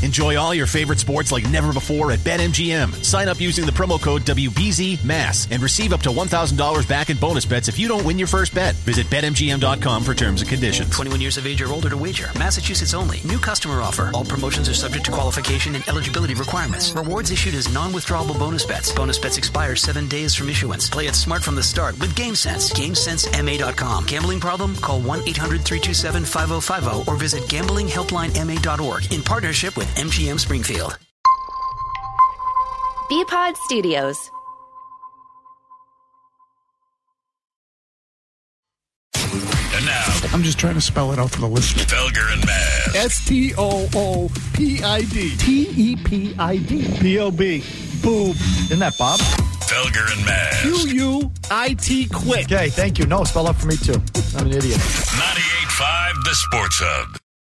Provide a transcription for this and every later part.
Enjoy all your favorite sports like never before at BetMGM. Sign up using the promo code WBZMASS and receive up to $1,000 back in bonus bets if you don't win your first bet. Visit BetMGM.com for terms and conditions. 21 years of age or older to wager. Massachusetts only. New customer offer. All promotions are subject to qualification and eligibility requirements. Rewards issued as non-withdrawable bonus bets. Bonus bets expire 7 days from issuance. Play it smart from the start with GameSense. GameSenseMA.com. Gambling problem? Call 1-800-327-5050 or visit gamblinghelplinema.org in partnership with MGM Springfield. Bpod Studios. And now, I'm just trying to spell it out for the listener. Felger and Maz. STOOPID. TEPID. POB. Boob. Isn't that Bob? Felger and Maz. QUIT. Quit. Okay, thank you. No, spell out for me too. I'm an idiot. 98.5 The Sports Hub.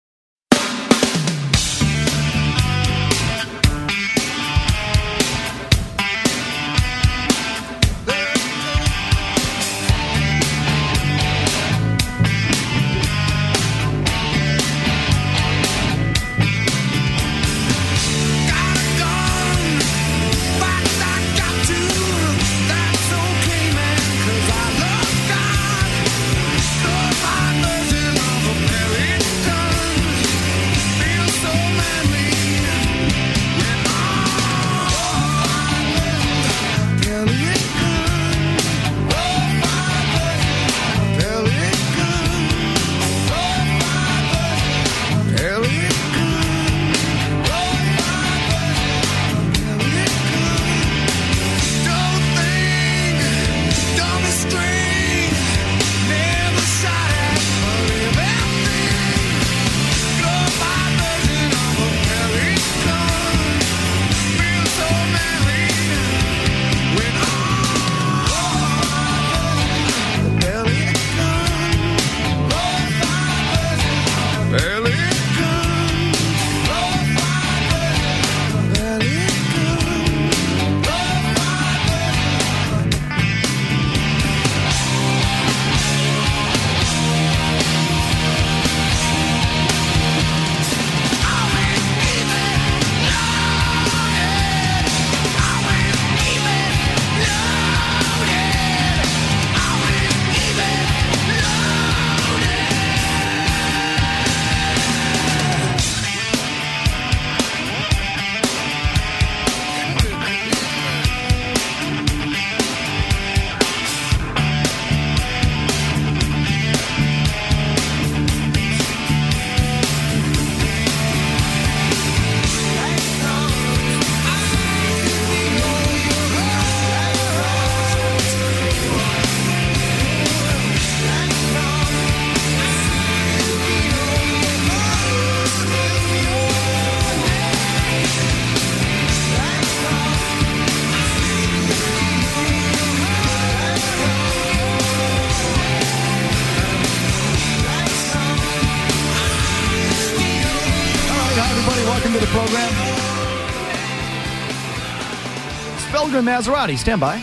Felger and Maserati, stand by.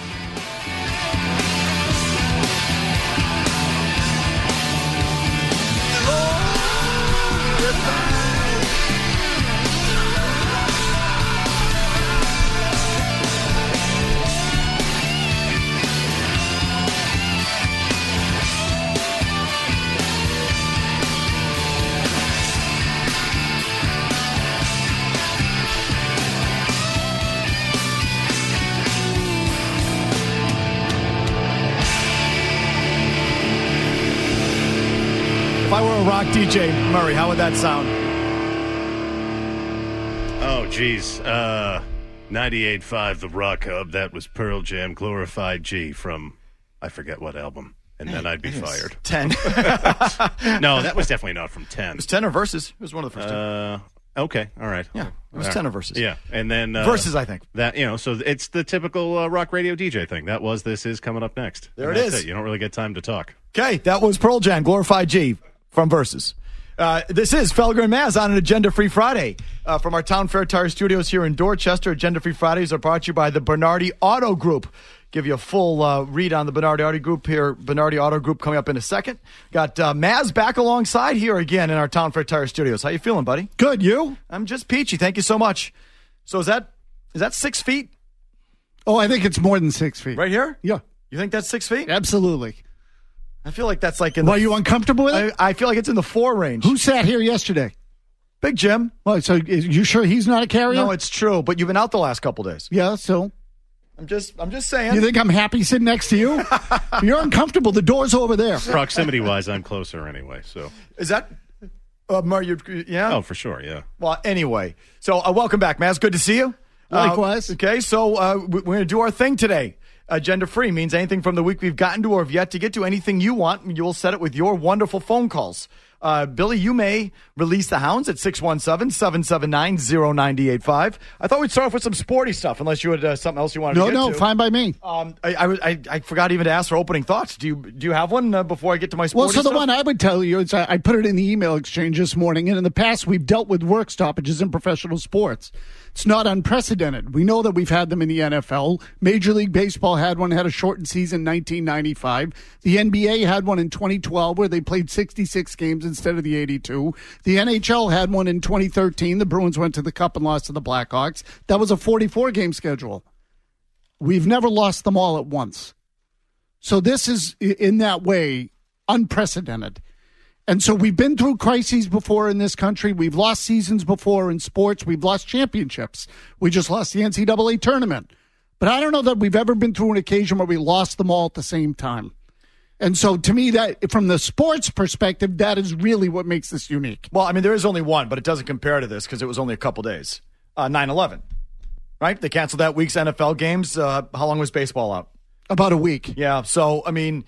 If I were a rock DJ, Murray, how would that sound? Oh, geez. 98.5 The Rock Hub. That was Pearl Jam, Glorified G from, I forget what album. And then I'd be fired. 10. No, that was definitely not from 10. It was 10 or Versus. It was one of the first two. Okay, all right. Yeah, it was 10 or Versus. Yeah, and then... Versus, I think. That, so it's the typical rock radio DJ thing. That was, this is coming up next. There and it is. You don't really get time to talk. Okay, that was Pearl Jam, Glorified G from Versus. This is Felger and Maz on an Agenda Free Friday from our Town Fair Tire Studios here in Dorchester. Agenda Free Fridays are brought to you by the Bernardi Auto Group. give you a full read on the Bernardi Auto Group here. Bernardi Auto Group coming up in a second. Got Maz back alongside here again in our Town Fair Tire Studios. How you feeling, buddy? Good, you? I'm just peachy. Thank you so much. So is that 6 feet? Oh, I think it's more than 6 feet. Right here? Yeah. You think that's 6 feet? Absolutely. I feel like that's like in Were you uncomfortable with it? I feel like it's in the 4 range. Who sat here yesterday? Big Jim. Well, so is you sure he's not a carrier? No, it's true, but you've been out the last couple days. Yeah, so I'm just saying. you think I'm happy sitting next to you? You're uncomfortable. The door's over there. Proximity-wise, I'm closer anyway, so. Is that yeah? Oh, for sure, yeah. Well, anyway. So welcome back, Maz. Good to see you. Likewise. Okay, so we're going to do our thing today. Agenda-free means anything from the week we've gotten to or have yet to get to, anything you want, you will set it with your wonderful phone calls. Billy, you may release the hounds at 617-779-0985. I thought we'd start off with some sporty stuff, unless you had something else you wanted to get to. No, fine by me. I forgot even to ask for opening thoughts. Do you have one before I get to my sporty Well, so stuff? the one I would tell you is I put it in the email exchange this morning, and in the past we've dealt with work stoppages in professional sports. It's not unprecedented. We know that we've had them in the NFL. Major League Baseball had a shortened season in 1995. The NBA had one in 2012 where they played 66 games instead of the 82. The NHL had one in 2013. The Bruins went to the Cup and lost to the Blackhawks. That was a 44-game schedule. We've never lost them all at once. So this is, in that way, unprecedented. And so we've been through crises before in this country. We've lost seasons before in sports. We've lost championships. We just lost the NCAA tournament. But I don't know that we've ever been through an occasion where we lost them all at the same time. And so to me, that from the sports perspective, that is really what makes this unique. Well, I mean, there is only one, but it doesn't compare to this because it was only a couple days. 9/11, right? They canceled that week's NFL games. How long was baseball out? About a week. Yeah. So, I mean,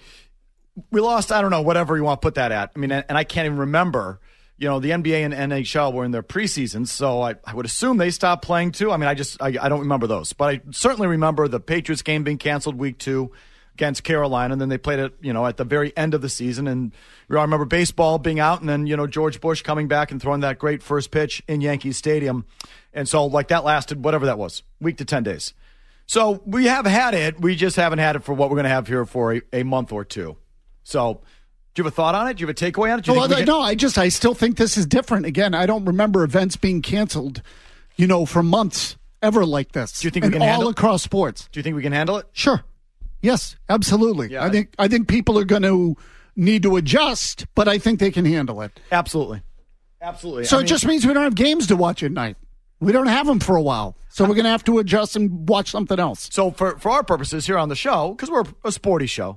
we lost, I don't know, whatever you want to put that at. I mean, and I can't even remember, the NBA and NHL were in their preseasons, so I would assume they stopped playing too. I mean, I don't remember those. But I certainly remember the Patriots game being canceled week 2 against Carolina, and then they played it, at the very end of the season. And I remember baseball being out, and then, George Bush coming back and throwing that great first pitch in Yankee Stadium. And so, that lasted, whatever that was, week to 10 days. So we have had it. We just haven't had it for what we're going to have here for a month or two. So, do you have a thought on it? Do you have a takeaway on it? No, I still think this is different. Again, I don't remember events being canceled, for months ever like this. Do you think we can handle it? All across sports. Do you think we can handle it? Sure. Yes, absolutely. Yeah, I think people are going to need to adjust, but I think they can handle it. Absolutely. So it just means we don't have games to watch at night. We don't have them for a while. So we're going to have to adjust and watch something else. So for our purposes here on the show, because we're a sporty show,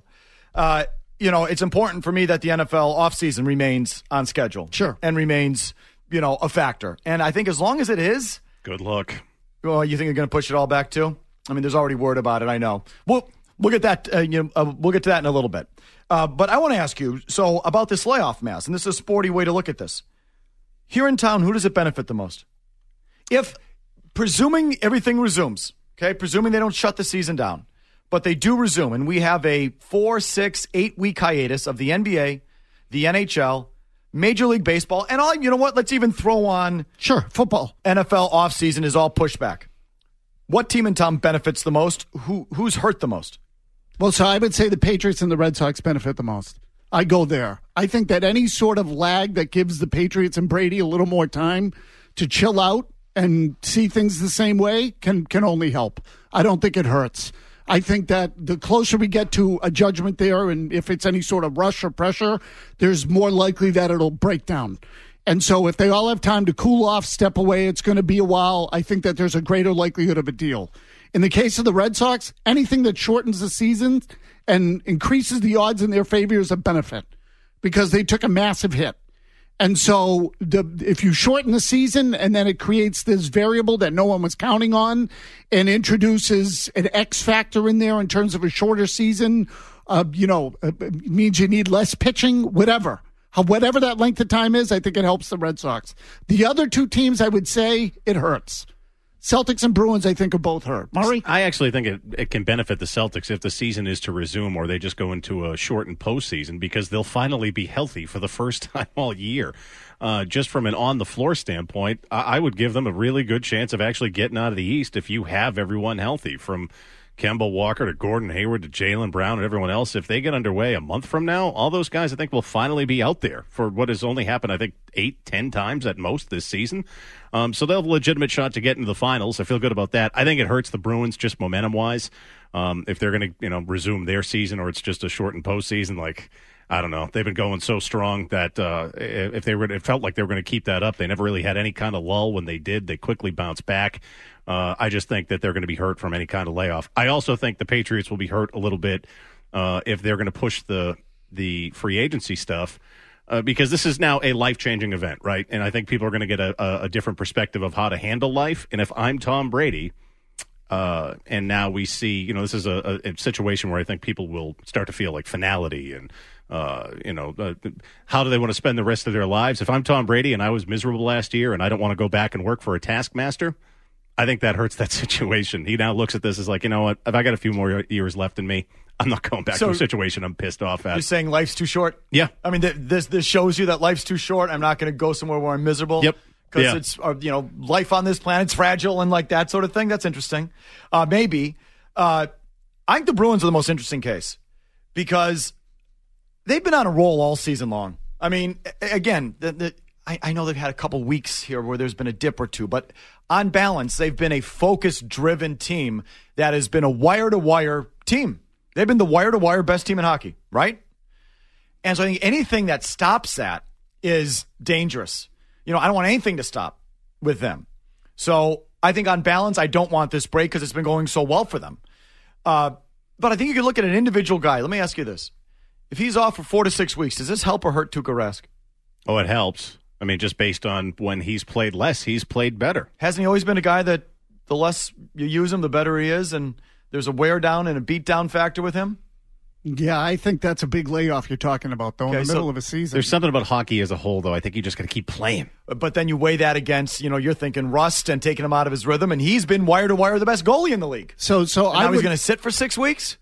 it's important for me that the NFL offseason remains on schedule. Sure. And remains, a factor. And I think as long as it is. Good luck. Well, you think you're going to push it all back too? I mean, there's already word about it, I know. We'll get that, we'll get to that in a little bit. But I want to ask you, so about this layoff, Maz, and this is a sporty way to look at this. Here in town, who does it benefit the most? If, presuming everything resumes, okay, presuming they don't shut the season down, but they do resume, and we have a 4, 6, 8-week hiatus of the NBA, the NHL, Major League Baseball, and all. You know what? Let's even throw on football. NFL offseason is all pushed back. What team in town benefits the most? Who's hurt the most? Well, so I would say the Patriots and the Red Sox benefit the most. I go there. I think that any sort of lag that gives the Patriots and Brady a little more time to chill out and see things the same way can only help. I don't think it hurts. I think that the closer we get to a judgment there, and if it's any sort of rush or pressure, there's more likely that it'll break down. And so if they all have time to cool off, step away, it's going to be a while. I think that there's a greater likelihood of a deal. In the case of the Red Sox, anything that shortens the season and increases the odds in their favor is a benefit because they took a massive hit. And so if you shorten the season and then it creates this variable that no one was counting on and introduces an X factor in there in terms of a shorter season, means you need less pitching, whatever that length of time is, I think it helps the Red Sox. The other two teams, I would say it hurts. Celtics and Bruins, I think, are both hurt. Murray? I actually think it can benefit the Celtics if the season is to resume or they just go into a shortened postseason because they'll finally be healthy for the first time all year. Just from an on-the-floor standpoint, I would give them a really good chance of actually getting out of the East if you have everyone healthy from Kemba Walker to Gordon Hayward to Jaylen Brown and everyone else, if they get underway a month from now, all those guys I think will finally be out there for what has only happened, I think, 8-10 times at most this season. So they'll have a legitimate shot to get into the finals. I feel good about that. I think it hurts the Bruins just momentum-wise. If they're going to resume their season or it's just a shortened postseason, like, I don't know. They've been going so strong that if they were, it felt like they were going to keep that up. They never really had any kind of lull. When they did, they quickly bounced back. I just think that they're going to be hurt from any kind of layoff. I also think the Patriots will be hurt a little bit if they're going to push the free agency stuff because this is now a life-changing event, right? And I think people are going to get a different perspective of how to handle life. And if I'm Tom Brady, and now we see, this is a situation where I think people will start to feel like finality and how do they want to spend the rest of their lives? If I'm Tom Brady and I was miserable last year and I don't want to go back and work for a taskmaster, I think that hurts that situation. He now looks at this as like, you know what? If I got a few more years left in me, I'm not going back to a situation I'm pissed off at. You're saying life's too short? Yeah. I mean, this shows you that life's too short. I'm not going to go somewhere where I'm miserable. Yep. Because it's, life on this planet's fragile and like that sort of thing. That's interesting. Maybe. I think the Bruins are the most interesting case because they've been on a roll all season long. I mean, again, I know they've had a couple weeks here where there's been a dip or two, but on balance, they've been a focus-driven team that has been a wire-to-wire team. They've been the wire-to-wire best team in hockey, right? And so I think anything that stops that is dangerous. I don't want anything to stop with them. So I think on balance, I don't want this break because it's been going so well for them. But I think you can look at an individual guy. Let me ask you this. If he's off for 4 to 6 weeks, does this help or hurt Tuukka Rask? Oh, it helps. I mean, just based on when he's played less, he's played better. Hasn't he always been a guy that the less you use him, the better he is, and there's a wear down and a beat down factor with him? Yeah, I think that's a big layoff you're talking about, though, in the middle of a season. There's something about hockey as a whole, though. I think you just got to keep playing. But then you weigh that against, you're thinking rust and taking him out of his rhythm, and he's been wire-to-wire the best goalie in the league. So he's going to sit for 6 weeks?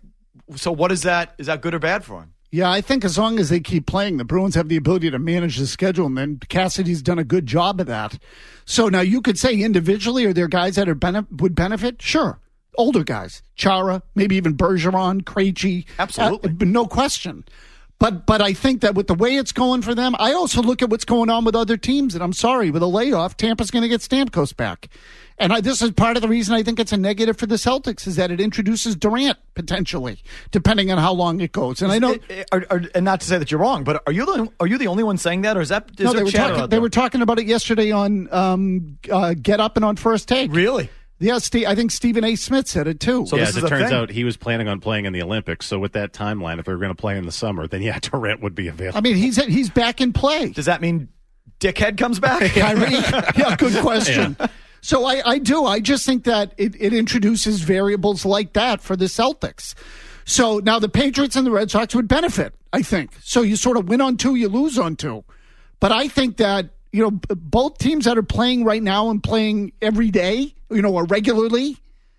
So what is that? Is that good or bad for him? Yeah, I think as long as they keep playing, the Bruins have the ability to manage the schedule, and then Cassidy's done a good job of that. So now you could say individually, are there guys that would benefit? Sure. Older guys. Chara, maybe even Bergeron, Krejci. Absolutely. No question. But I think that with the way it's going for them, I also look at what's going on with other teams, and I'm sorry, with a layoff, Tampa's going to get Stamkos back. And this is part of the reason I think it's a negative for the Celtics is that it introduces Durant potentially, depending on how long it goes. And I know, and not to say that you're wrong, but are you the only one saying that, or is that no? They were talking about it yesterday on Get Up and on First Take. Really? Yeah, I think Stephen A. Smith said it too. So as it turns out, he was planning on playing in the Olympics. So with that timeline, if they were going to play in the summer, then Durant would be available. I mean, he's back in play. Does that mean Dickhead comes back? Kyrie? Yeah, good question. Yeah. So I do. I just think that it introduces variables like that for the Celtics. So now the Patriots and the Red Sox would benefit, I think. So you sort of win on 2, you lose on 2. But I think that, both teams that are playing right now and playing every day, or regularly,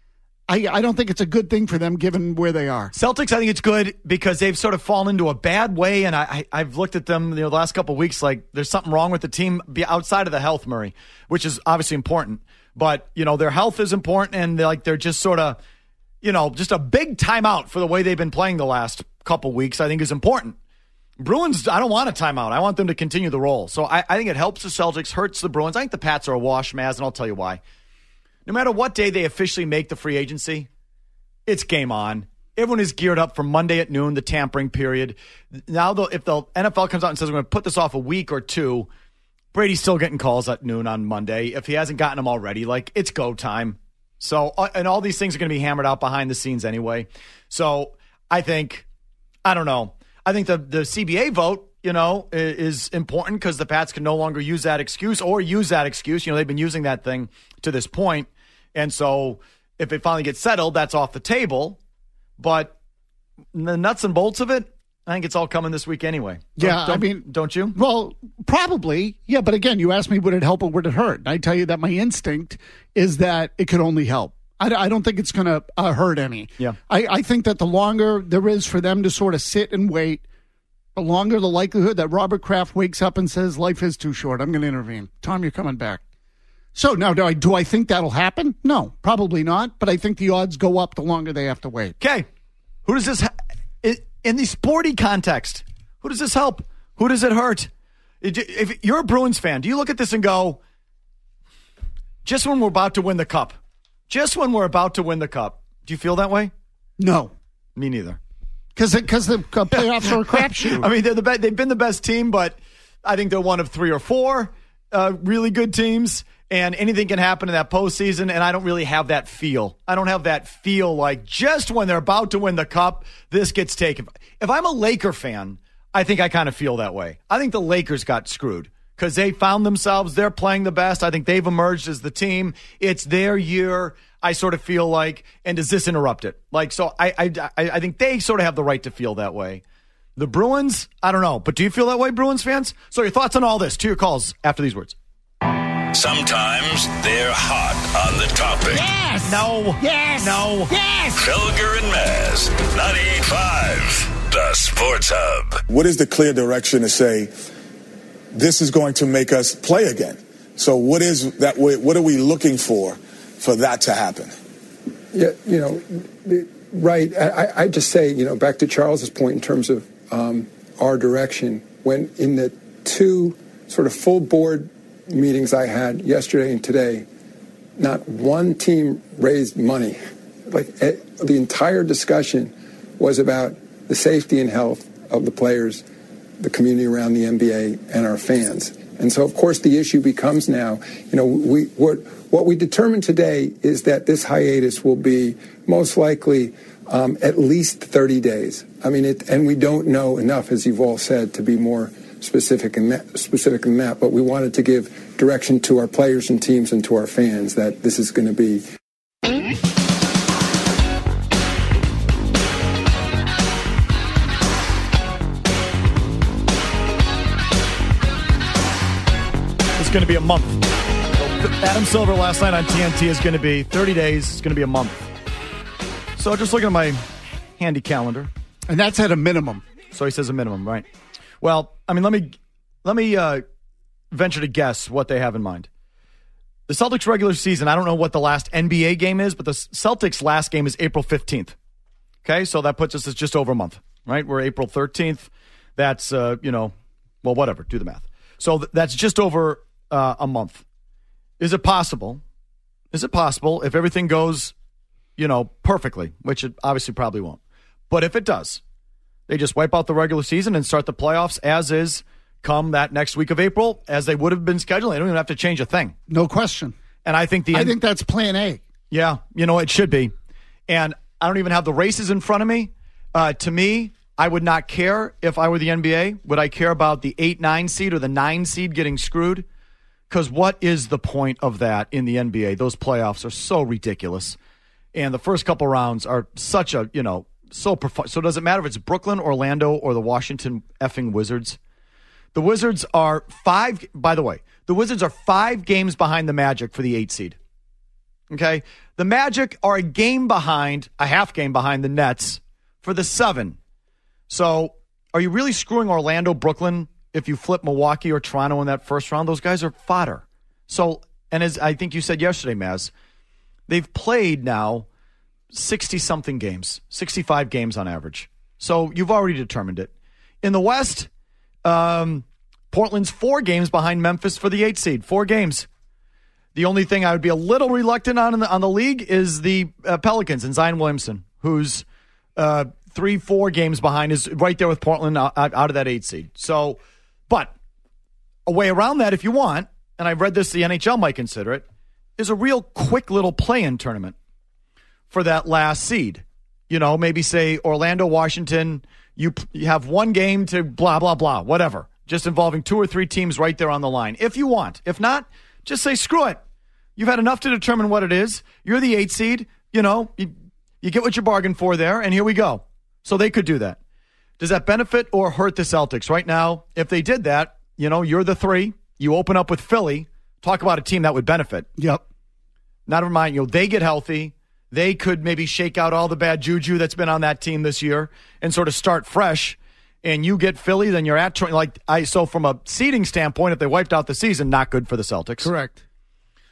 I don't think it's a good thing for them given where they are. Celtics, I think it's good because they've sort of fallen into a bad way, and I've looked at them the last couple of weeks like there's something wrong with the team outside of the health, Murray, which is obviously important. But, their health is important, and they're just sort of, just a big timeout for the way they've been playing the last couple weeks, I think is important. Bruins, I don't want a timeout. I want them to continue the roll. So I think it helps the Celtics, hurts the Bruins. I think the Pats are a wash, Maz, and I'll tell you why. No matter what day they officially make the free agency, it's game on. Everyone is geared up for Monday at noon, the tampering period. Now, if the NFL comes out and says we're going to put this off a week or two, Brady's still getting calls at noon on Monday. If he hasn't gotten them already, it's go time. So, and all these things are going to be hammered out behind the scenes anyway. So I think the CBA vote, is important because the Pats can no longer use that excuse. They've been using that thing to this point. And so if it finally gets settled, that's off the table. But the nuts and bolts of it, I think it's all coming this week anyway. Don't you? Well, probably. Yeah, but again, you asked me would it help or would it hurt? And I tell you that my instinct is that it could only help. I don't think it's going to hurt any. Yeah. I think that the longer there is for them to sort of sit and wait, the longer the likelihood that Robert Kraft wakes up and says, life is too short, I'm going to intervene. Tom, you're coming back. So now, do I think that'll happen? No, probably not. But I think the odds go up the longer they have to wait. Okay. Who does this in the sporty context? Who does this help? Who does it hurt? If you're a Bruins fan, do you look at this and go, just when we're about to win the cup, do you feel that way? No. Me neither. Because the playoffs are a crapshoot. I mean, they've been the best team, but I think they're one of 3 or 4 really good teams, and anything can happen in that postseason, and I don't really have that feel. I don't have that feel like just when they're about to win the cup, this gets taken. If I'm a Laker fan, I think I kind of feel that way. I think the Lakers got screwed because they found themselves, they're playing the best. I think they've emerged as the team. It's their year, I sort of feel like, and does this interrupt it? So I think they sort of have the right to feel that way. The Bruins, I don't know, but do you feel that way, Bruins fans? So your thoughts on all this, to your calls after these words. Sometimes they're hot on the topic. Yes! No. Yes! No. Yes! Felger and Maz, 98.5, the Sports Hub. What is the clear direction to say this is going to make us play again? So what is that? What are we looking for that to happen? Yeah, right. I just say, back to Charles's point in terms of our direction, when in the 2 sort of full board meetings I had yesterday and today, not one team raised money. The entire discussion was about the safety and health of the players, the community around the NBA, and our fans. And so, of course, the issue becomes now, what we determined today is that this hiatus will be most likely at least 30 days. I mean, and we don't know enough, as you've all said, to be more specific than that. But we wanted to give direction to our players and teams and to our fans that this is going to be. It's going to be a month. Adam Silver last night on TNT is going to be 30 days. It's going to be a month. So just looking at my handy calendar. And that's at a minimum. So he says a minimum, right? Well, I mean, let me venture to guess what they have in mind. The Celtics regular season, I don't know what the last NBA game is, but the Celtics last game is April 15th. Okay, so that puts us at just over a month, right? We're April 13th. That's, whatever, do the math. So that's just over a month. Is it possible if everything goes, perfectly, which it obviously probably won't. But if it does, they just wipe out the regular season and start the playoffs as is come that next week of April, as they would have been scheduled. They don't even have to change a thing. No question. And I think that's plan A. Yeah, it should be. And I don't even have the races in front of me. To me, I would not care if I were the NBA. Would I care about the 8-9 seed or the 9 seed getting screwed? Because what is the point of that in the NBA? Those playoffs are so ridiculous. And the first couple rounds are such a, so does it matter if it's Brooklyn, Orlando, or the Washington effing Wizards? The Wizards are 5 games behind the Magic for the 8 seed. Okay? The Magic are a half game behind the Nets for the 7. So are you really screwing Orlando, Brooklyn, if you flip Milwaukee or Toronto in that first round? Those guys are fodder. So, and as I think you said yesterday, Maz, they've played now 60-something games, 65 games on average. So you've already determined it. In the West, Portland's 4 games behind Memphis for the 8 seed. 4 games. The only thing I would be a little reluctant on the league is the Pelicans and Zion Williamson, who's 3-4 games behind, is right there with Portland out of that 8 seed. So, but a way around that, if you want, and I've read this, the NHL might consider it, is a real quick little play-in tournament for that last seed. Maybe say Orlando, Washington, you have 1 game to blah, blah, blah, whatever. Just involving 2 or 3 teams right there on the line, if you want. If not, just say, screw it. You've had enough to determine what it is. You're the 8 seed. You get what you bargained for there, and here we go. So they could do that. Does that benefit or hurt the Celtics? Right now, if they did that, you're the 3. You open up with Philly. Talk about a team that would benefit. Yep. Not mind, they get healthy. They could maybe shake out all the bad juju that's been on that team this year and sort of start fresh. And you get Philly, then you're at so from a seeding standpoint, if they wiped out the season, not good for the Celtics. Correct.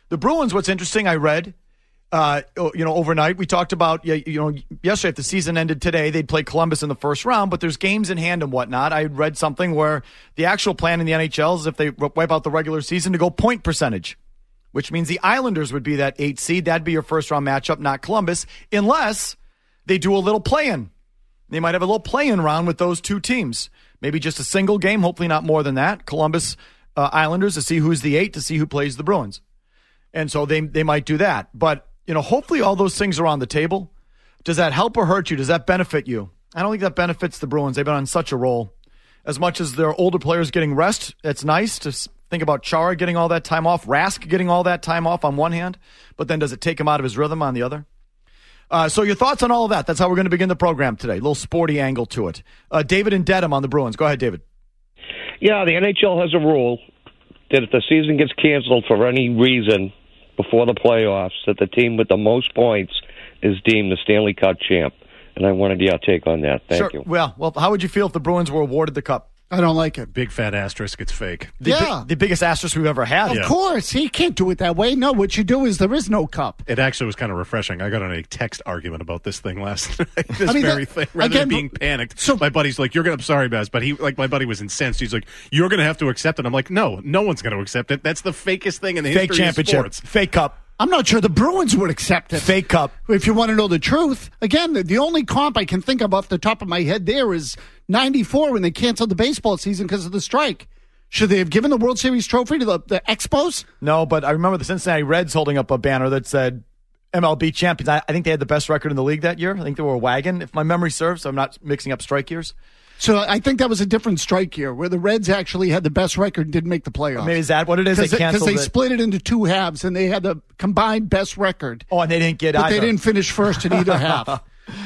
The Bruins, what's interesting, I read, overnight, we talked about, yesterday, if the season ended today, they'd play Columbus in the first round, but there's games in hand and whatnot. I read something where the actual plan in the NHL is if they wipe out the regular season to go point percentage, which means the Islanders would be that 8 seed. That'd be your first round matchup, not Columbus, unless they do a little play-in. They might have a little play-in round with those two teams. Maybe just a single game, hopefully not more than that. Columbus, Islanders, to see who's the 8, to see who plays the Bruins. And so they might do that. But hopefully all those things are on the table. Does that help or hurt you? Does that benefit you? I don't think that benefits the Bruins. They've been on such a roll. As much as their older players getting rest, it's nice to think about Chara getting all that time off, Rask getting all that time off on one hand, but then does it take him out of his rhythm on the other? So your thoughts on all of that? That's how we're going to begin the program today. A little sporty angle to it. David and Dedham on the Bruins. Go ahead, David. Yeah, the NHL has a rule that if the season gets canceled for any reason before the playoffs, that the team with the most points is deemed the Stanley Cup champ. And I wanted your take on that. Thank you. Well, how would you feel if the Bruins were awarded the cup? I don't like it. Big fat asterisk. It's fake. The biggest asterisk we've ever had. Of course. He can't do it that way. No, what you do is there is no cup. It actually was kind of refreshing. I got on a text argument about this thing last night. Thing. Rather than being panicked. So, my buddy's like, I'm sorry, Baz, but my buddy was incensed. He's like, you're going to have to accept it. I'm like, no one's going to accept it. That's the fakest thing in the history championship. Of sports. Fake cup. I'm not sure the Bruins would accept it. Fake cup. If you want to know the truth. Again, the only comp I can think of off the top of my head there is 94 when they canceled the baseball season because of the strike. Should they have given the World Series trophy to the Expos? No, but I remember the Cincinnati Reds holding up a banner that said MLB champions. I think they had the best record in the league that year. I think they were a wagon, if my memory serves. So I'm not mixing up strike years. So I think that was a different strike year where the Reds actually had the best record and didn't make the playoffs. Maybe is that what it is? Because they split it into two halves and they had the combined best record. Oh, and they didn't get either. But they didn't finish first in either half.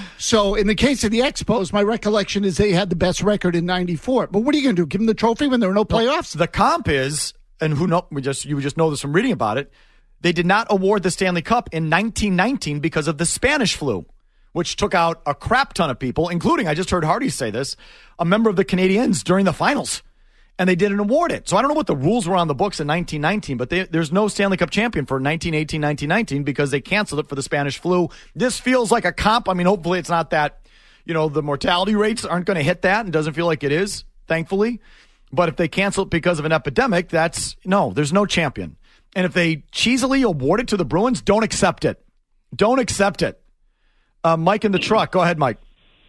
So in the case of the Expos, my recollection is they had the best record in 94. But what are you going to do? Give them the trophy when there are no playoffs? The comp is, and you just know this from reading about it, they did not award the Stanley Cup in 1919 because of the Spanish flu, which took out a crap ton of people, including, I just heard Hardy say this, a member of the Canadiens during the finals. And they didn't award it. So I don't know what the rules were on the books in 1919, but there's no Stanley Cup champion for 1918, 1919 because they canceled it for the Spanish flu. This feels like a comp. I mean, hopefully it's not that, the mortality rates aren't going to hit that and doesn't feel like it is, thankfully. But if they cancel it because of an epidemic, there's no champion. And if they cheesily award it to the Bruins, don't accept it. Don't accept it. Mike in the truck. Go ahead, Mike.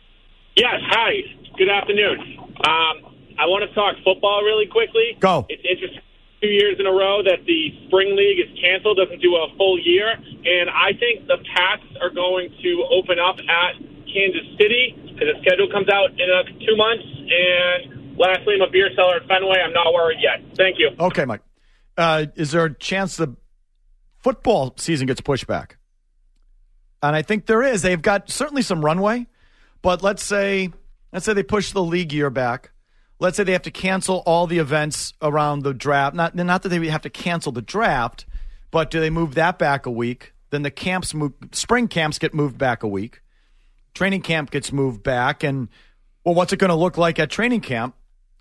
Yes, hi. Good afternoon. I want to talk football really quickly. Go. It's interesting 2 years in a row that the spring league is canceled, doesn't do a full year, and I think the Pats are going to open up at Kansas City because the schedule comes out in 2 months, and lastly, I'm a beer seller at Fenway. I'm not worried yet. Thank you. Okay, Mike. Is there a chance the football season gets pushed back? And I think there is. They've got certainly some runway, but let's say they push the league year back. Let's say they have to cancel all the events around the draft. Not that they have to cancel the draft, but do they move that back a week? Then the spring camps get moved back a week. Training camp gets moved back. And, what's it going to look like at training camp?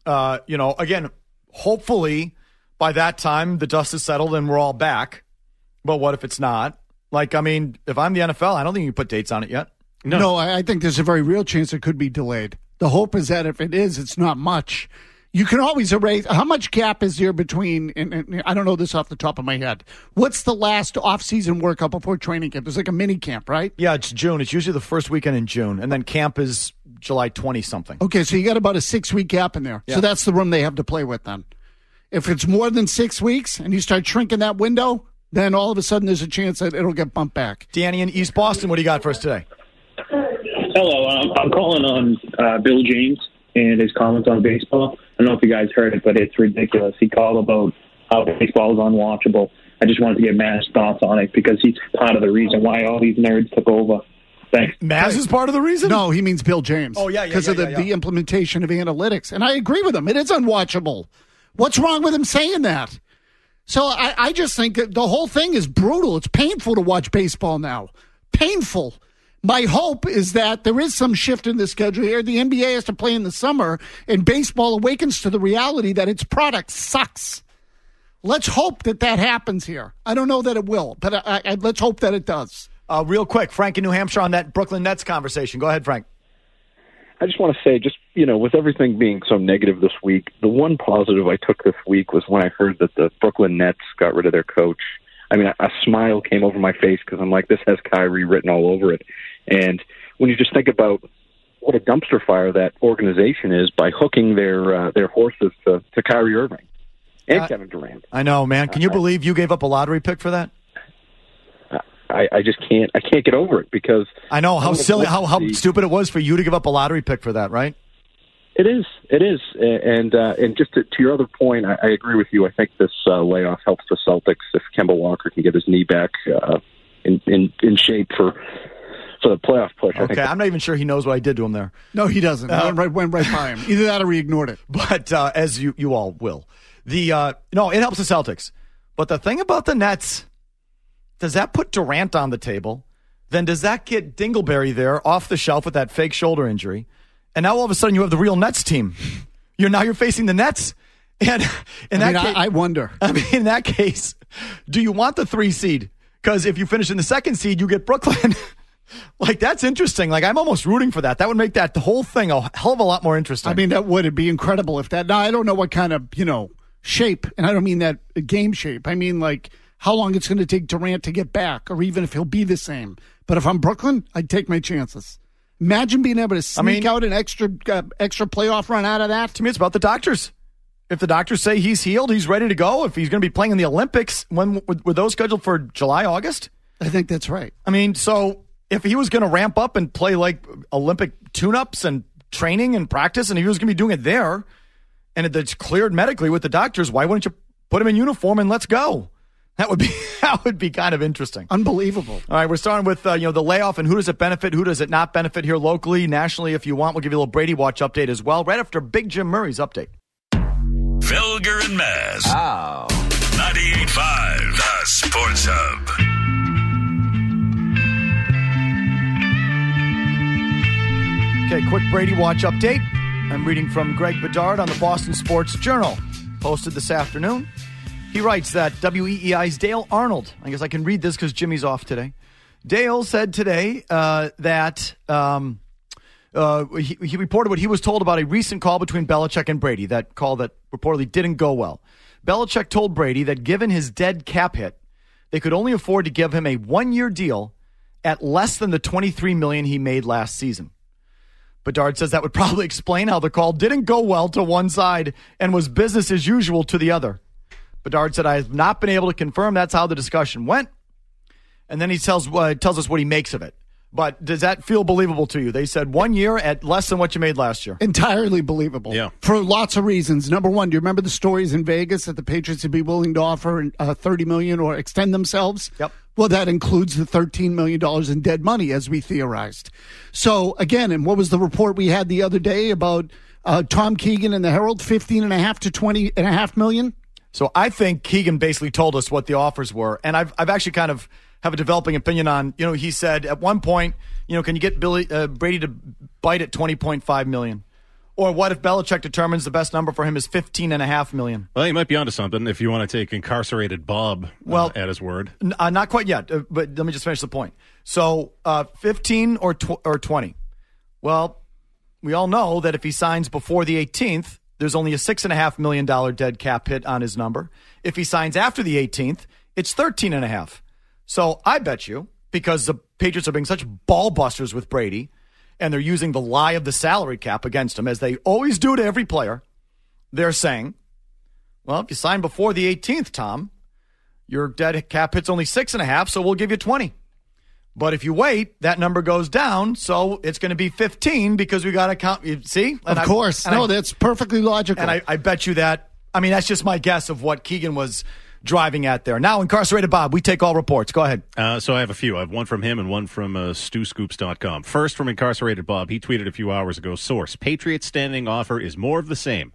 Again, hopefully by that time the dust is settled and we're all back. But what if it's not? If I'm the NFL, I don't think you can put dates on it yet. No, I think there's a very real chance it could be delayed. The hope is that if it is, it's not much. You can always erase. How much gap is there between, and I don't know this off the top of my head. What's the last off-season workout before training camp? There's like a mini camp, right? Yeah, it's June. It's usually the first weekend in June. And then camp is July 20-something. Okay, so you got about a 6-week gap in there. Yeah. So that's the room they have to play with then. If it's more than 6 weeks and you start shrinking that window, then all of a sudden there's a chance that it'll get bumped back. Danny in East Boston, what do you got for us today? Hello, I'm calling on Bill James and his comments on baseball. I don't know if you guys heard it, but it's ridiculous. He called about how baseball is unwatchable. I just wanted to get Matt's thoughts on it because he's part of the reason why all these nerds took over. Thanks. Maz is part of the reason? No, he means Bill James. Oh, yeah. Because of the implementation of analytics. And I agree with him. It is unwatchable. What's wrong with him saying that? So I just think that the whole thing is brutal. It's painful to watch baseball now. Painful. My hope is that there is some shift in the schedule here. The NBA has to play in the summer, and baseball awakens to the reality that its product sucks. Let's hope that happens here. I don't know that it will, but let's hope that it does. Real quick, Frank in New Hampshire on that Brooklyn Nets conversation. Go ahead, Frank. I just want to say, with everything being so negative this week, the one positive I took this week was when I heard that the Brooklyn Nets got rid of their coach. I mean, a smile came over my face because I'm like, this has Kyrie written all over it. And when you just think about what a dumpster fire that organization is by hooking their horses to Kyrie Irving and Kevin Durant. I know, man. Can you believe you gave up a lottery pick for that? I just can't. I can't get over it because I know how silly, how stupid it was for you to give up a lottery pick for that, right? It is, and just to your other point, I agree with you. I think this layoff helps the Celtics if Kemba Walker can get his knee back in shape for the playoff push. Okay, I'm not even sure he knows what I did to him there. No, he doesn't. Went right by him. Either that or he ignored it. But as you all will, it helps the Celtics. But the thing about the Nets. Does that put Durant on the table? Then does that get Dingleberry there off the shelf with that fake shoulder injury? And now all of a sudden you have the real Nets team. You're facing the Nets. And I wonder. I mean, in that case, do you want the 3 seed? Because if you finish in the 2nd seed, you get Brooklyn. That's interesting. I'm almost rooting for that. That would make the whole thing a hell of a lot more interesting. I mean, that would. It'd be incredible if that. Now, I don't know what kind of, shape, and I don't mean that game shape. I mean, how long it's going to take Durant to get back, or even if he'll be the same. But if I'm Brooklyn, I'd take my chances. Imagine being able to sneak out an extra playoff run out of that. To me, it's about the doctors. If the doctors say he's healed, he's ready to go. If he's going to be playing in the Olympics, when were those scheduled for July, August? I think that's right. I mean, so if he was going to ramp up and play Olympic tune-ups and training and practice, and he was going to be doing it there, and it's cleared medically with the doctors, why wouldn't you put him in uniform and let's go? That would be kind of interesting. Unbelievable. All right, we're starting with the layoff and who does it benefit, who does it not benefit here locally, nationally. If you want, we'll give you a little Brady Watch update as well, right after Big Jim Murray's update. Felger and Maz. 98.5, the Sports Hub. Okay, quick Brady Watch update. I'm reading from Greg Bedard on the Boston Sports Journal, posted this afternoon. He writes that WEEI's Dale Arnold, I guess I can read this because Jimmy's off today. Dale said today that he reported what he was told about a recent call between Belichick and Brady, that call that reportedly didn't go well. Belichick told Brady that given his dead cap hit, they could only afford to give him a 1-year deal at less than the $23 million he made last season. Bedard says that would probably explain how the call didn't go well to one side and was business as usual to the other. Bedard said, I have not been able to confirm that's how the discussion went. And then he tells us what he makes of it. But does that feel believable to you? They said 1 year at less than what you made last year. Entirely believable. Yeah. For lots of reasons. Number one, do you remember the stories in Vegas that the Patriots would be willing to offer $30 million or extend themselves? Yep. Well, that includes the $13 million in dead money, as we theorized. So, again, and what was the report we had the other day about Tom Keegan and the Herald, $15.5 to $20.5 million? So I think Keegan basically told us what the offers were. And I've actually kind of have a developing opinion on, he said at one point, can you get Brady to bite at $20.5 million? Or what if Belichick determines the best number for him is $15.5 million? Well, you might be onto something if you want to take incarcerated Bob at his word. Not quite yet, but let me just finish the point. So 15 or 20? Well, we all know that if he signs before the 18th, there's only a $6.5 million dead cap hit on his number. If he signs after the 18th, it's $13.5. So I bet you, because the Patriots are being such ball busters with Brady, and they're using the lie of the salary cap against him, as they always do to every player, they're saying, well, if you sign before the 18th, Tom, your dead cap hit's only 6.5, so we'll give you 20. But if you wait, that number goes down, so it's going to be 15 because we got to count. You see? Of course. That's perfectly logical. And I bet you that. I mean, that's just my guess of what Keegan was driving at there. Now, Incarcerated Bob, we take all reports. Go ahead. So I have a few. I have one from him and one from StuScoops.com. First, from Incarcerated Bob, he tweeted a few hours ago, source, Patriots standing offer is more of the same.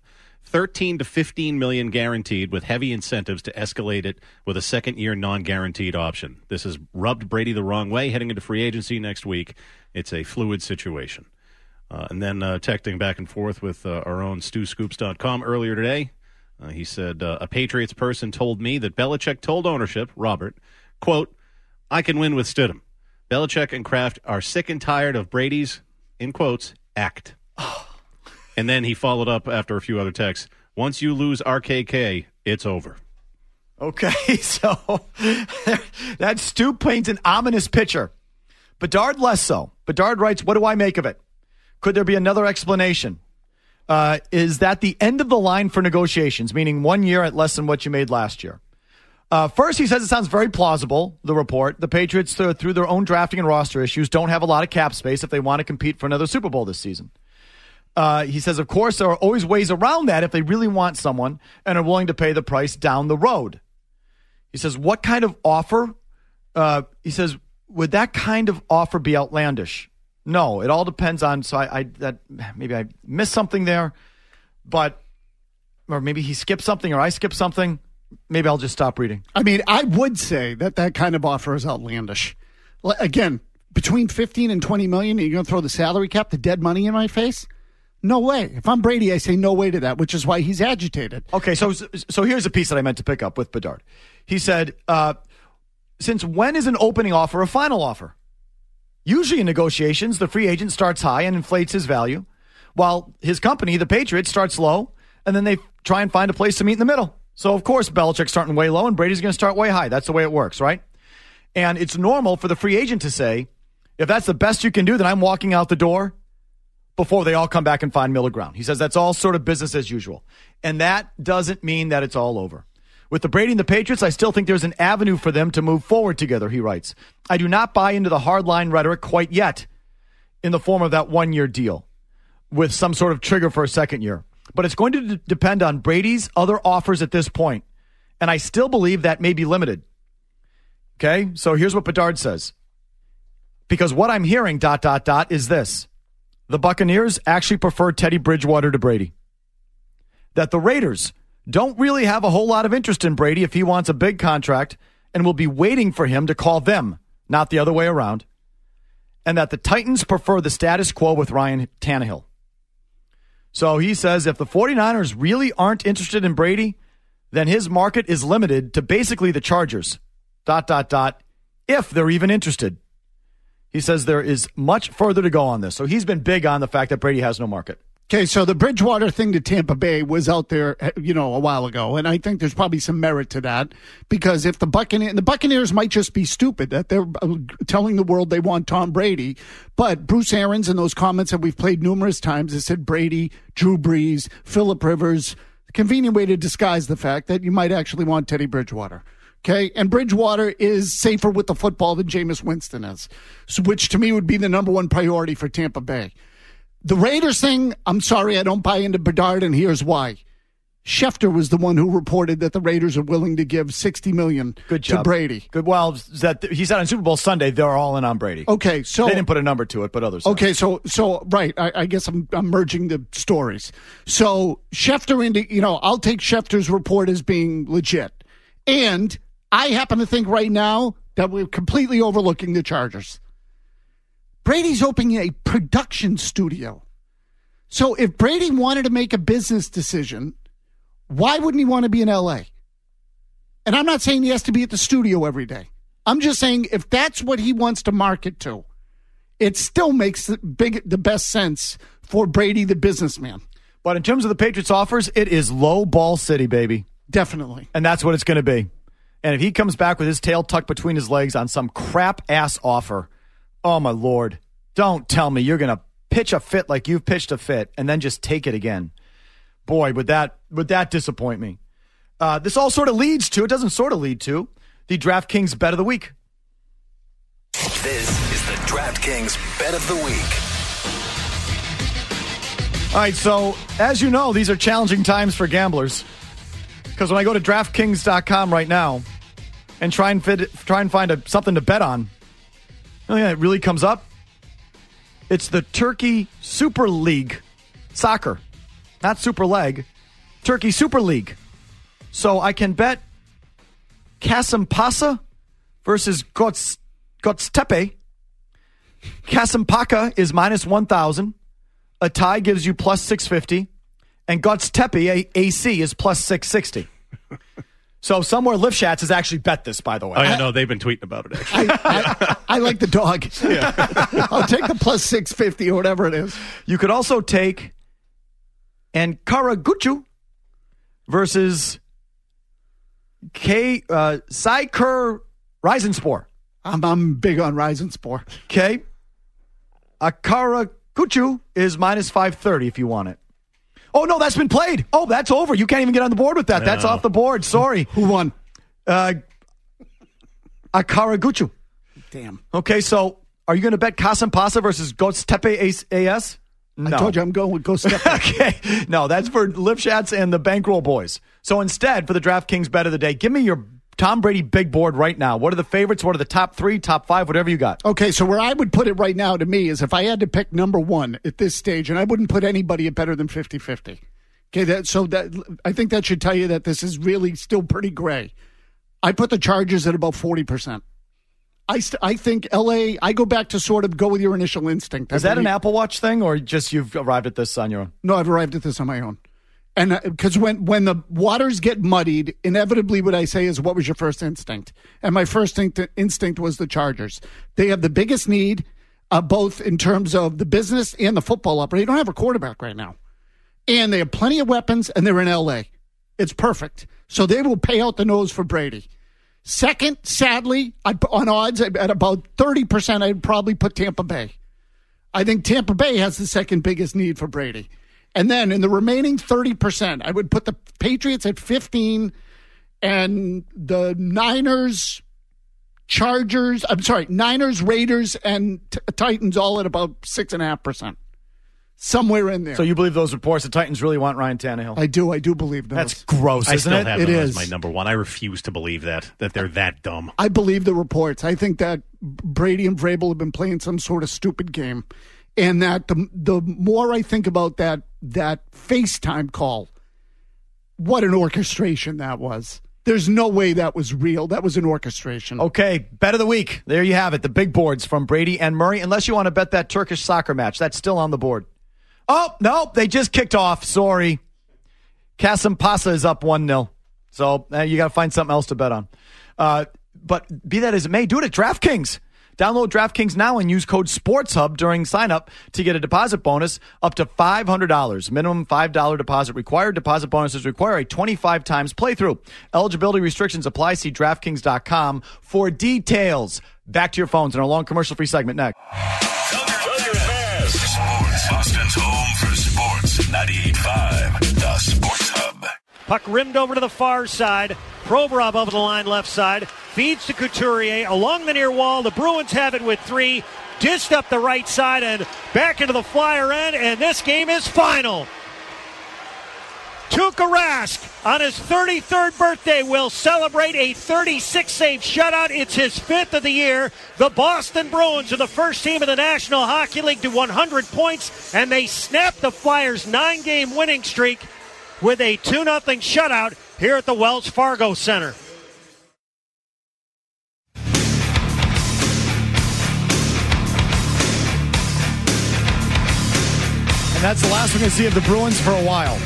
13 to 15 million guaranteed with heavy incentives to escalate it with a second-year non-guaranteed option. This has rubbed Brady the wrong way heading into free agency next week. It's a fluid situation. And then texting back and forth with our own StuScoops.com earlier today, He said, a Patriots person told me that Belichick told ownership, Robert, quote, I can win with Stidham. Belichick and Kraft are sick and tired of Brady's, in quotes, act. And then he followed up after a few other texts. Once you lose RKK, it's over. Okay, so that Stu paints an ominous picture. Bedard less so. Bedard writes, what do I make of it? Could there be another explanation? Is that the end of the line for negotiations, meaning 1 year at less than what you made last year? First, he says it sounds very plausible, the report. The Patriots, through their own drafting and roster issues, don't have a lot of cap space if they want to compete for another Super Bowl this season. He says, of course, there are always ways around that if they really want someone and are willing to pay the price down the road. He says, what kind of offer? He says, would that kind of offer be outlandish? No, it all depends on, maybe I missed something there, or maybe he skipped something or I skipped something. Maybe I'll just stop reading. I mean, I would say that kind of offer is outlandish. Again, between 15 and 20 million, you're going to throw the salary cap, the dead money in my face? No way. If I'm Brady, I say no way to that, which is why he's agitated. Okay, so here's a piece that I meant to pick up with Bedard. He said, since when is an opening offer a final offer? Usually in negotiations, the free agent starts high and inflates his value, while his company, the Patriots, starts low, and then they try and find a place to meet in the middle. So, of course, Belichick's starting way low, and Brady's going to start way high. That's the way it works, right? And it's normal for the free agent to say, if that's the best you can do, then I'm walking out the door before they all come back and find middle ground. He says that's all sort of business as usual. And that doesn't mean that it's all over. With the Brady and the Patriots, I still think there's an avenue for them to move forward together, he writes. I do not buy into the hardline rhetoric quite yet in the form of that 1 year deal with some sort of trigger for a second year. But it's going to depend on Brady's other offers at this point. And I still believe that may be limited. Okay, so here's what Bedard says. Because what I'm hearing, ... is this. The Buccaneers actually prefer Teddy Bridgewater to Brady. That the Raiders don't really have a whole lot of interest in Brady if he wants a big contract and will be waiting for him to call them, not the other way around. And that the Titans prefer the status quo with Ryan Tannehill. So he says if the 49ers really aren't interested in Brady, then his market is limited to basically the Chargers, ... if they're even interested. He says there is much further to go on this. So he's been big on the fact that Brady has no market. Okay, so the Bridgewater thing to Tampa Bay was out there, a while ago, and I think there's probably some merit to that because if the Buccaneers might just be stupid that they're telling the world they want Tom Brady, but Bruce Arians and those comments that we've played numerous times has said Brady, Drew Brees, Phillip Rivers, convenient way to disguise the fact that you might actually want Teddy Bridgewater. Okay, and Bridgewater is safer with the football than Jameis Winston is, which to me would be the number one priority for Tampa Bay. The Raiders thing, I'm sorry, I don't buy into Bedard, and here's why. Schefter was the one who reported that the Raiders are willing to give $60 million to Brady. Good. Well, he said on Super Bowl Sunday they're all in on Brady. Okay, so they didn't put a number to it, but others. Okay, so right. I guess I'm merging the stories. So Schefter, I'll take Schefter's report as being legit, and I happen to think right now that we're completely overlooking the Chargers. Brady's opening a production studio. So if Brady wanted to make a business decision, why wouldn't he want to be in L.A.? And I'm not saying he has to be at the studio every day. I'm just saying if that's what he wants to market to, it still makes the best sense for Brady, the businessman. But in terms of the Patriots' offers, it is low ball city, baby. Definitely. And that's what it's going to be. And if he comes back with his tail tucked between his legs on some crap-ass offer, oh, my Lord, don't tell me you're going to pitch a fit like you've pitched a fit and then just take it again. Boy, would that disappoint me. This all sort of leads to, it doesn't sort of lead to, the DraftKings Bet of the Week. This is the DraftKings Bet of the Week. All right, so as you know, these are challenging times for gamblers. Because when I go to DraftKings.com right now and try and find something to bet on, it really comes up. It's the Turkey Super League soccer, not Super Leg, Turkey Super League. So I can bet Kasimpasa versus Göztepe. Kasimpaka is minus 1,000. A tie gives you plus 650. And Guts Tepe, AC, is plus 660. So somewhere Lifshats has actually bet this, by the way. Oh, yeah, no, they've been tweeting about it, actually. I like the dog. Yeah. I'll take the plus 650 or whatever it is. You could also take Ankara-Gucu versus Saikur Risenspor. I'm big on Risenspor. Okay. Ankara-Gucu is minus 530 if you want it. Oh, no, that's been played. Oh, that's over. You can't even get on the board with that. No. That's off the board. Sorry. Who won? Ankara-Gucu. Damn. Okay, so are you going to bet Kasim Pasa versus Ghost Tepe AS? No. I told you I'm going with Ghost Tepe. Okay. No, that's for Lipschatz and the Bankroll boys. So instead, for the DraftKings bet of the day, give me your Tom Brady big board right now. What are the favorites? What are the top 3, top 5, whatever you got? Okay, so where I would put it right now to me is if I had to pick number 1 at this stage, and I wouldn't put anybody at better than 50-50. Okay, I think that should tell you that this is really still pretty gray. I put the Chargers at about 40%. I think L.A., I go back to sort of go with your initial instinct. Is that an Apple Watch thing, or just you've arrived at this on your own? No, I've arrived at this on my own. And because when the waters get muddied, inevitably what I say is, what was your first instinct? And my first instinct was the Chargers. They have the biggest need, both in terms of the business and the football operator. They don't have a quarterback right now. And they have plenty of weapons, and they're in L.A. It's perfect. So they will pay out the nose for Brady. Second, sadly, on odds, at about 30%, I'd probably put Tampa Bay. I think Tampa Bay has the second biggest need for Brady. And then in the remaining 30%, I would put the Patriots at 15 and the Niners, Raiders, and Titans all at about 6.5%. Somewhere in there. So you believe those reports the Titans really want Ryan Tannehill? I do believe those. That's gross, isn't it? I still have them as my number 1. I refuse to believe that they're that dumb. I believe the reports. I think that Brady and Vrabel have been playing some sort of stupid game. And that the more I think about that FaceTime call, what an orchestration that was. There's no way that was real. That was an orchestration. Okay, bet of the week. There you have it. The big boards from Brady and Murray. Unless you want to bet that Turkish soccer match. That's still on the board. Oh, no, they just kicked off. Sorry. Kasim Pasa is up 1-0. So you got to find something else to bet on. But be that as it may, do it at DraftKings. Download DraftKings now and use code SportsHub during sign-up to get a deposit bonus up to $500. Minimum $5 deposit required. Deposit bonuses require a 25 times playthrough. Eligibility restrictions apply. See DraftKings.com for details. Back to your phones in our long commercial-free segment next. Sports, Boston's home for sports. 98.5, the Sports Hub. Puck rimmed over to the far side. Provorov over the line left side. Feeds to Couturier along the near wall. The Bruins have it with 3. Dished up the right side and back into the Flyer end. And this game is final. Tuukka Rask on his 33rd birthday will celebrate a 36-save shutout. It's his 5th of the year. The Boston Bruins are the first team in the National Hockey League to 100 points, and they snapped the Flyers' 9-game winning streak with a 2-0 shutout here at the Wells Fargo Center. And that's the last we're going to see of the Bruins for a while.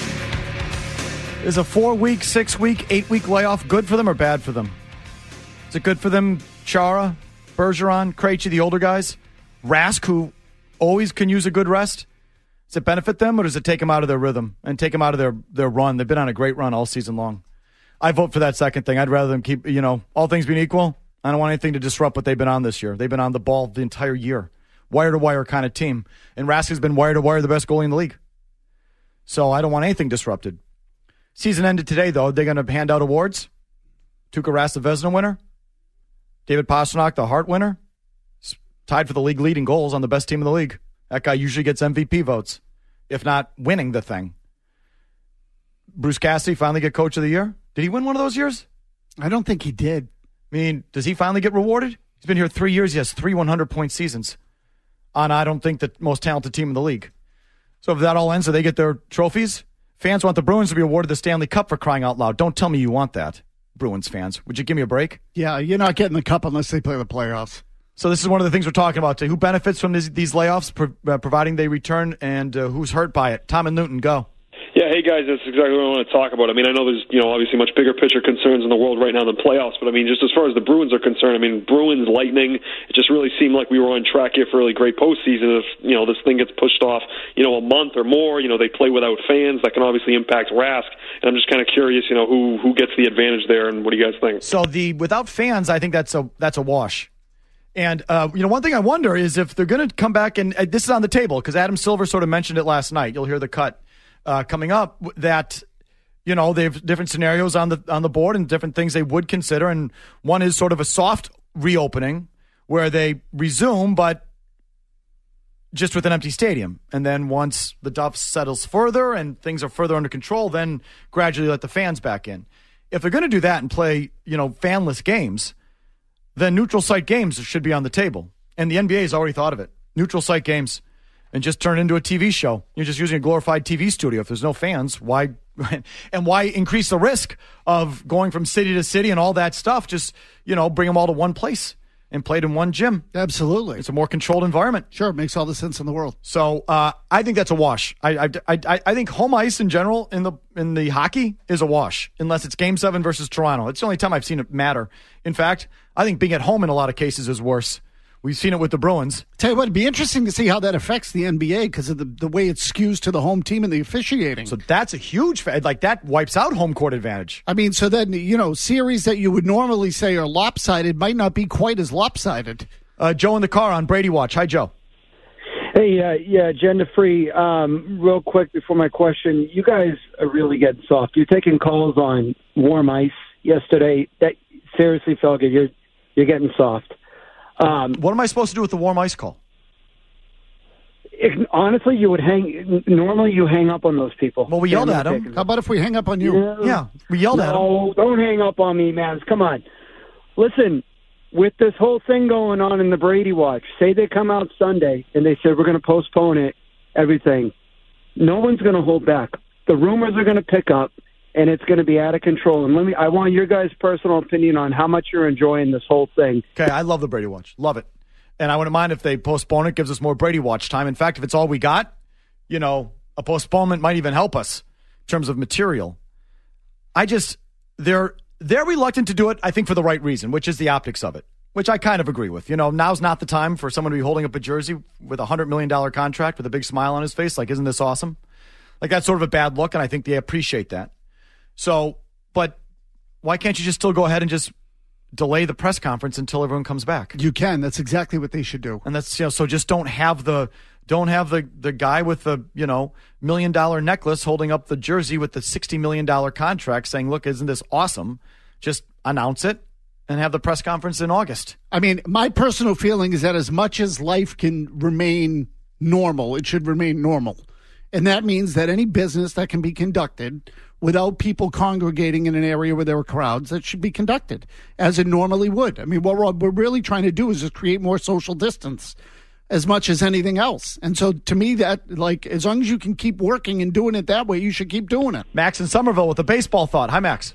Is a 4-week, 6-week, 8-week layoff good for them or bad for them? Is it good for them, Chara, Bergeron, Krejci, the older guys? Rask, who always can use a good rest? Does it benefit them or does it take them out of their rhythm and take them out of their run? They've been on a great run all season long. I vote for that second thing. I'd rather them keep, all things being equal. I don't want anything to disrupt what they've been on this year. They've been on the ball the entire year. Wire-to-wire kind of team. And Rask has been wire-to-wire the best goalie in the league. So I don't want anything disrupted. Season ended today, though. They're going to hand out awards. Tuukka Rask, the Vezina winner. David Pastrnak, the Hart winner. Tied for the league leading goals on the best team in the league. That guy usually gets MVP votes, if not winning the thing. Bruce Cassidy finally get Coach of the Year. Did he win one of those years? I don't think he did. I mean, does he finally get rewarded? He's been here 3 years. He has 3 100-point seasons on, I don't think, the most talented team in the league. So if that all ends, so they get their trophies, fans want the Bruins to be awarded the Stanley Cup for crying out loud. Don't tell me you want that, Bruins fans. Would you give me a break? Yeah, you're not getting the cup unless they play the playoffs. So this is one of the things we're talking about today. Who benefits from these layoffs, providing they return, and who's hurt by it? Tom and Newton, go. Hey, guys, that's exactly what I want to talk about. I mean, I know there's, obviously much bigger picture concerns in the world right now than playoffs, but I mean, just as far as the Bruins are concerned, I mean, Bruins, Lightning, it just really seemed like we were on track here for a really great postseason. If, this thing gets pushed off, a month or more, they play without fans, that can obviously impact Rask. And I'm just kind of curious, who gets the advantage there, and what do you guys think? So without fans, I think that's a wash. And, one thing I wonder is if they're going to come back, and this is on the table, because Adam Silver sort of mentioned it last night. You'll hear the cut coming up, that, they have different scenarios on the board and different things they would consider. And one is sort of a soft reopening where they resume, but just with an empty stadium. And then once the dust settles further and things are further under control, then gradually let the fans back in. If they're going to do that and play, fanless games, then neutral site games should be on the table. And the NBA has already thought of it. Neutral site games. And just turn it into a TV show. You're just using a glorified TV studio. If there's no fans, why increase the risk of going from city to city and all that stuff? Just, bring them all to one place and play it in one gym. Absolutely. It's a more controlled environment. Sure, it makes all the sense in the world. So I think that's a wash. I think home ice in general in the hockey is a wash, unless it's Game 7 versus Toronto. It's the only time I've seen it matter. In fact, I think being at home in a lot of cases is worse. We've seen it with the Bruins. Tell you what, it'd be interesting to see how that affects the NBA because of the way it skews to the home team and the officiating. So that's a huge that wipes out home court advantage. I mean, so then, series that you would normally say are lopsided might not be quite as lopsided. Joe in the car on Brady Watch. Hi, Joe. Hey, Agenda Free. Real quick before my question, you guys are really getting soft. You're taking calls on warm ice yesterday. That seriously, Felger, you're getting soft. What am I supposed to do with the warm ice call? Honestly, you would normally you hang up on those people. Well, we yelled at them. How about if we hang up on you? Yeah, we yelled at them. No, don't hang up on me, man. Come on. Listen, with this whole thing going on in the Brady Watch, say they come out Sunday and they said we're going to postpone it, everything. No one's going to hold back. The rumors are going to pick up, and it's going to be out of control. And I want your guys' personal opinion on how much you're enjoying this whole thing. Okay, I love the Brady Watch. Love it. And I wouldn't mind if they postpone it, gives us more Brady Watch time. In fact, if it's all we got, a postponement might even help us in terms of material. They're reluctant to do it, I think, for the right reason, which is the optics of it, which I kind of agree with. Now's not the time for someone to be holding up a jersey with a $100 million contract with a big smile on his face. Like, isn't this awesome? Like, that's sort of a bad look, and I think they appreciate that. So, but why can't you just still go ahead and just delay the press conference until everyone comes back? You can. That's exactly what they should do. And that's, so just don't have the guy with the, $1 million necklace holding up the jersey with the $60 million contract saying, look, isn't this awesome? Just announce it and have the press conference in August. I mean, my personal feeling is that as much as life can remain normal, it should remain normal. And that means that any business that can be conducted without people congregating in an area where there are crowds, that should be conducted as it normally would. I mean, what we're really trying to do is just create more social distance as much as anything else. And so to me, that, as long as you can keep working and doing it that way, you should keep doing it. Max in Somerville with a baseball thought. Hi, Max.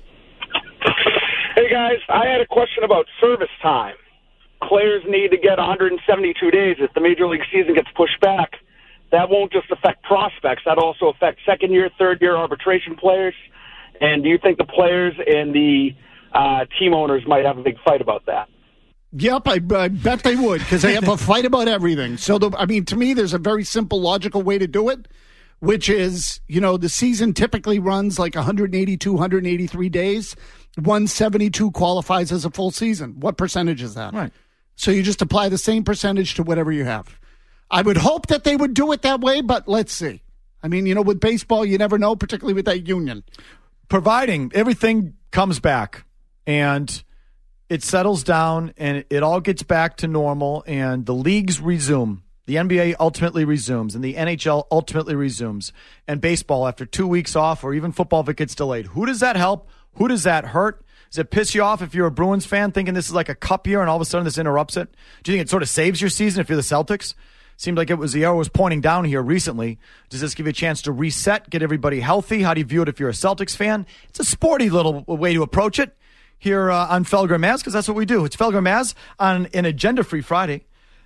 Hey, guys. I had a question about service time. Players need to get 172 days. If the Major League season gets pushed back, that won't just affect prospects. That also affects second-year, third-year arbitration players. And do you think the players and the team owners might have a big fight about that? Yep, I bet they would, because they have a fight about everything. So, to me, there's a very simple, logical way to do it, which is, the season typically runs like 182, 183 days. 172 qualifies as a full season. What percentage is that? Right. So you just apply the same percentage to whatever you have. I would hope that they would do it that way, but let's see. I mean, with baseball, you never know, particularly with that union. Providing everything comes back and it settles down and it all gets back to normal and the leagues resume. The NBA ultimately resumes and the NHL ultimately resumes. And baseball, after 2 weeks off, or even football if it gets delayed. Who does that help? Who does that hurt? Does it piss you off if you're a Bruins fan thinking this is like a cup year and all of a sudden this interrupts it? Do you think it sort of saves your season if you're the Celtics? Seemed like the arrow was pointing down here recently. Does this give you a chance to reset, get everybody healthy? How do you view it if you're a Celtics fan? It's a sporty little way to approach it here on Felger and Maz, because that's what we do. It's Felger and Maz on an Agenda-Free Friday.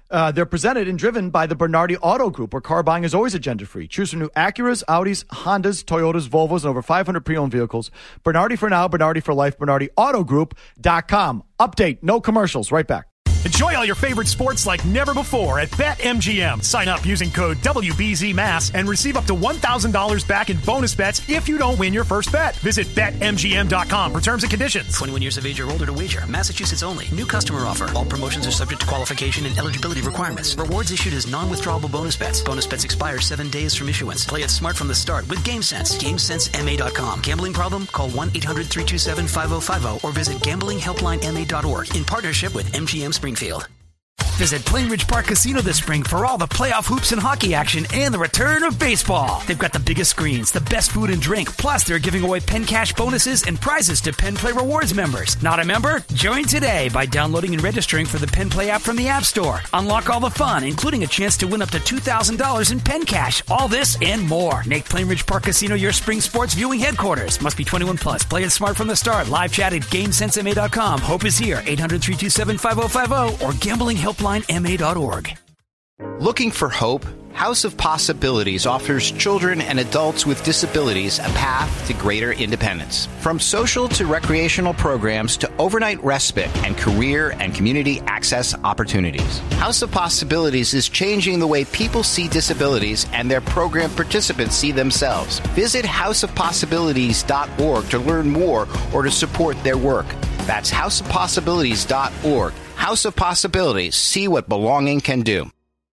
They're presented and driven by the Bernardi Auto Group, where car buying is always agenda-free. Choose from new Acuras, Audis, Hondas, Toyotas, Volvos, and over 500 pre-owned vehicles. Bernardi for now, Bernardi for life, BernardiAutogroup.com. Update, no commercials. Right back. Enjoy all your favorite sports like never before at BetMGM. Sign up using code WBZMass and receive up to $1,000 back in bonus bets if you don't win your first bet. Visit BetMGM.com for terms and conditions. 21 years of age or older to wager. Massachusetts only. New customer offer. All promotions are subject to qualification and eligibility requirements. Rewards issued as non-withdrawable bonus bets. Bonus bets expire 7 days from issuance. Play it smart from the start with GameSense. GameSenseMA.com. Gambling problem? Call 1-800-327-5050 or visit gamblinghelplinema.org in partnership with MGM Springfield. Visit Plainridge Park Casino this spring for all the playoff hoops and hockey action and the return of baseball. They've got the biggest screens, the best food and drink, plus they're giving away Penn Cash bonuses and prizes to Penn Play Rewards members. Not a member? Join today by downloading and registering for the Penn Play app from the App Store. Unlock all the fun, including a chance to win up to $2,000 in Penn Cash. All this and more. Make Plainridge Park Casino your spring sports viewing headquarters. Must be 21 plus. Play it smart from the start. Live chat at GameSenseMA.com. Hope is here. 800-327-5050 or gamblinghelplinema.org. Looking for hope? House of Possibilities offers children and adults with disabilities a path to greater independence. From social to recreational programs to overnight respite and career and community access opportunities. House of Possibilities is changing the way people see disabilities and their program participants see themselves. Visit houseofpossibilities.org to learn more or to support their work. That's houseofpossibilities.org. House of Possibilities. See what belonging can do.